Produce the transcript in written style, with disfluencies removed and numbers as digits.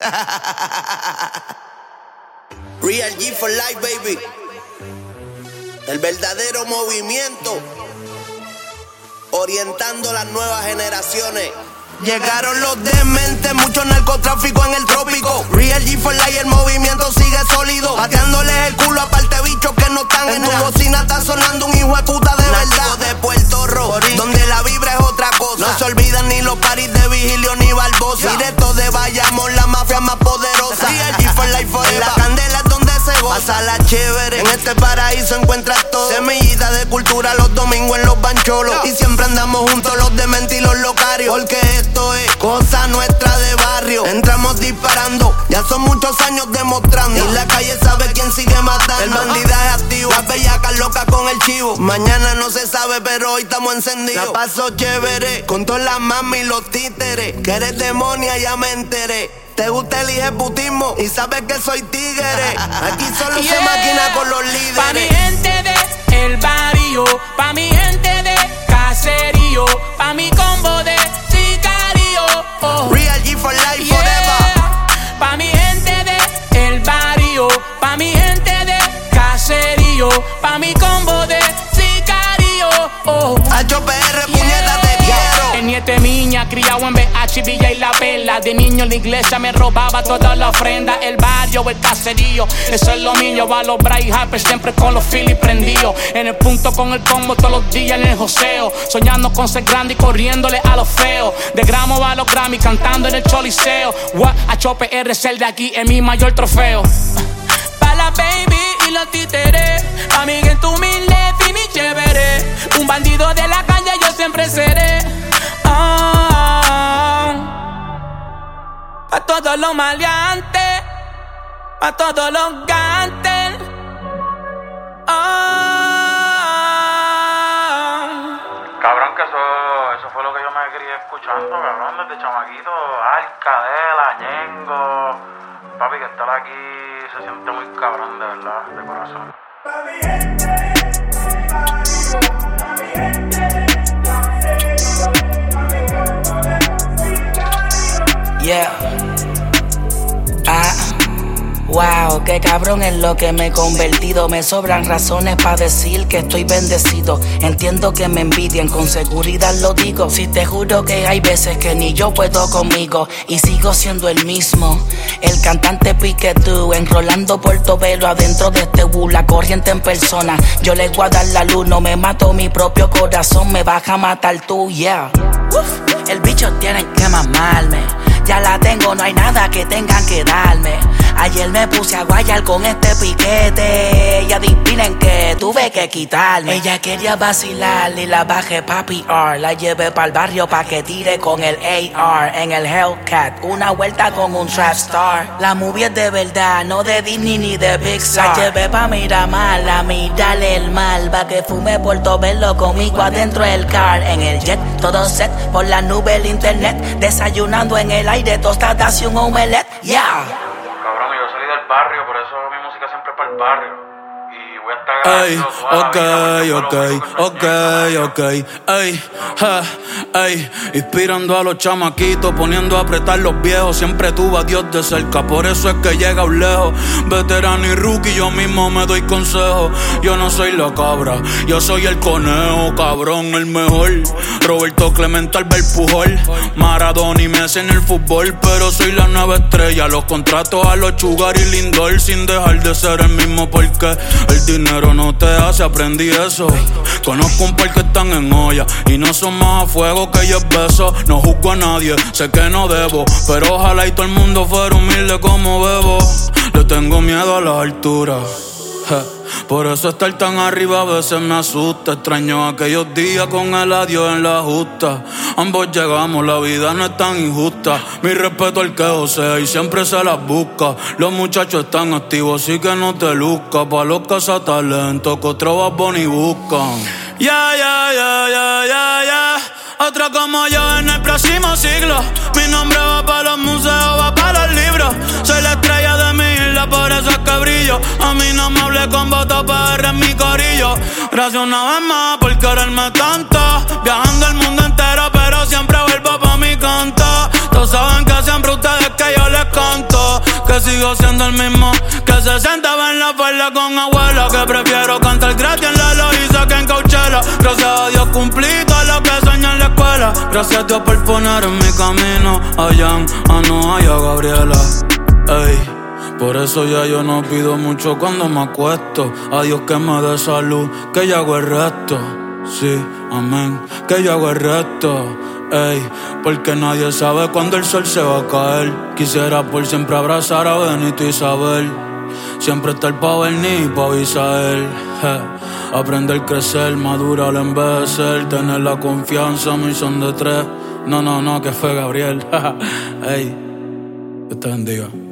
Real G for life, baby. El verdadero movimiento, orientando las nuevas generaciones. Llegaron los dementes, mucho narcotráfico en el trópico. Real G for life, el movimiento sigue sólido. Pateándoles el culo a parte bichos que no están en tu bocina. Está sonando un hijo de puta de verdad. De Puerto Rico, donde la vibra es otra cosa. No se olvidan ni los paris de Vigilio ni Barbosa. Directo de Bayamón, la mafia más poderosa. Real G for life forever. La candela es donde se goza. Pásala chévere, en este paraíso encuentras todo. Semillita de cultura los domingos en los bancholos. Y siempre andamos juntos los dementes y los locarios. Porque esto es cosa nuestra de barrio. Entramos disparando, ya son muchos años demostrando. Y la calle sabe quién sigue matando. El bandidaje activo, las bellacas locas con el chivo. Mañana no se sabe, pero hoy estamos encendidos. La paso chévere, con todas las mami y los títeres. Que eres demonia, ya me enteré. Te gusta el hijeputismo y sabes que soy tigre. Aquí solo se maquina con los líderes. Pa' mi gente de el barrio, pa' mi gente de caserío, pa' mi combo de sicario. Oh. Real G for life forever. Pa' mi gente de el barrio, pa' mi gente de caserío, pa' mi combo de sicario. Oh. HPR, puñeta, te quiero. El niete miña, criado en BH, Villa y La Perla. De niño en la iglesia me robaba toda la ofrenda. El barrio o el caserío, eso es lo mío. Va a los Bryce Harper siempre con los Phillies prendidos. En el punto con el combo todos los días en el joseo. Soñando con ser grande y corriéndole a los feos. De gramo va a los Grammy cantando en el Choliseo. HPR es el de aquí, es mi mayor trofeo. Pa' la baby y los títeres, pa' mi gente humilde, fin y chévere. Un bandido de la calle yo siempre seré. Pa' todos los maleantes, pa' todos los gantes. Cabrón, que eso fue lo que yo me quería escuchando, cabrón, desde chamaquito. Alcadela, Ñengo. Papi, que estar aquí se siente muy cabrón, de verdad, de corazón. Yeah. Wow, qué cabrón en lo que me he convertido. Me sobran razones para decir que estoy bendecido. Entiendo que me envidian, con seguridad lo digo. Si te juro que hay veces que ni yo puedo conmigo. Y sigo siendo el mismo, el cantante Piquetú, enrolando Portobelo adentro de este la corriente en persona. Yo les voy a dar la luz, no me mato mi propio corazón, me vas a matar tú, yeah. Uf, el bicho tienen que mamarme. Ya la tengo, no hay nada que tengan que darme. Ayer me puse a guayar con este piquete y adivinen que tuve que quitarme. Ella quería vacilar y la bajé pa' PR. La llevé pa'l barrio pa' que tire con el AR en el Hellcat. Una vuelta con un trap star. La movie es de verdad, no de Disney ni de Pixar. La llevé pa' Miramar, a mirarle el mal, pa' que fume Portobelo conmigo adentro del car. En el jet, todo set, por la nube el internet. Desayunando en el aire, tostadas y un omelette, yeah. Cabrón, yo salí del barrio, por eso mi música siempre es para el barrio. Y voy a estar inspirando a los chamaquitos, poniendo a apretar los viejos. Siempre tuve a Dios de cerca, por eso es que llega lejos. Veterano y rookie, yo mismo me doy consejos. Yo no soy la cabra, yo soy el conejo, cabrón, el mejor. Roberto Clemente, Albert Pujol, Maradona y Messi en el fútbol, pero soy la nueva estrella. Los contratos a los Sugar y Lindor, sin dejar de ser el mismo, porque el dinero no te hace, aprendí eso. Conozco un par que están en olla y no son más a fuego que 10 besos. No juzgo a nadie, sé que no debo, pero ojalá y todo el mundo fuera humilde como Bebo. Le tengo miedo a las alturas, por eso estar tan arriba a veces me asusta. Extraño aquellos días con el adiós en la justa. Ambos llegamos, la vida no es tan injusta. Mi respeto al que josea y siempre se las busca. Los muchachos están activos, así que no te luzcas. Pa' los cazatalentos que otro Bad Bunny buscan. Ya. Otro como yo en el próximo siglo. Mi nombre va para los museos, va para los libros. Soy la estrella de mi isla, por eso es que brillo. A mí no me hablé con voto PR en mi corillo. Gracias una vez más por quererme tanto. Viajando el mundo entero, pero siempre vuelvo pa' mi canto. Todos saben que siempre ustedes que yo les canto. que sigo siendo el mismo que se sentaba en la falda con abuela, que prefiero cantar gratis en la Loíza que en Coachella. Gracias a Dios cumplí todo lo que soñé en la escuela. Gracias a Dios por poner en mi camino a Jan, a Noah y a Gabriela. Ey, por eso ya yo no pido mucho cuando me acuesto. A Dios que me dé salud, que yo hago el resto. Sí, amén, que yo hago el resto. Ey, porque nadie sabe cuándo el sol se va a caer. Quisiera por siempre abrazar a Benito y Isabel. Siempre estar pa' venir y pa' avisar. Aprender, crecer, madurar, envejecer. Tener la confianza, mi son de tres. No, que fue Gabriel. Ey, Dios te bendiga.